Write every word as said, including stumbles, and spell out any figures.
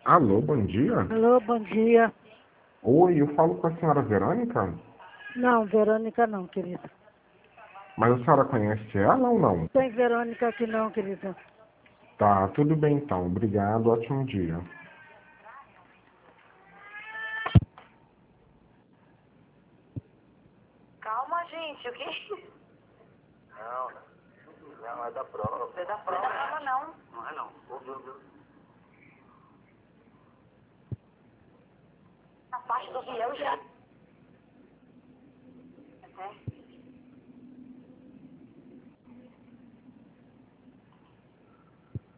Alô, bom dia. Alô, bom dia. Oi, eu falo com a senhora Verônica? Não, Verônica não, querida. Mas a senhora conhece ela ou não? Tem Verônica aqui não, querida. Tá, tudo bem então. Obrigado, ótimo dia. Calma, gente, o quê? Não, não, é da prova. Você é da prova? Calma, não. Não é não. Ouviu, ouviu. A parte do guião já.